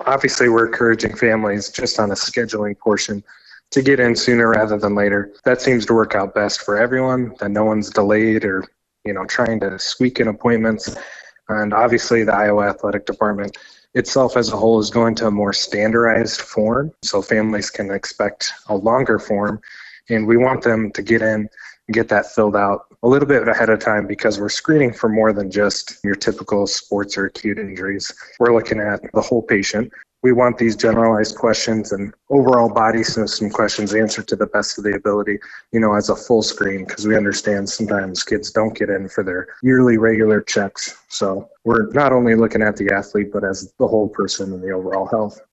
Obviously, we're encouraging families just on a scheduling portion to get in sooner rather than later. That seems to work out best for everyone, that no one's delayed or, trying to squeak in appointments. And obviously, the Iowa Athletic Department itself as a whole is going to a more standardized form, so families can expect a longer form, and we want them to get in and get that filled out a little bit ahead of time because we're screening for more than just your typical sports or acute injuries. We're looking at the whole patient. We want these generalized questions and overall body system questions answered to the best of the ability, as a full screen, because we understand sometimes kids don't get in for their yearly regular checks. So we're not only looking at the athlete, but as the whole person and the overall health.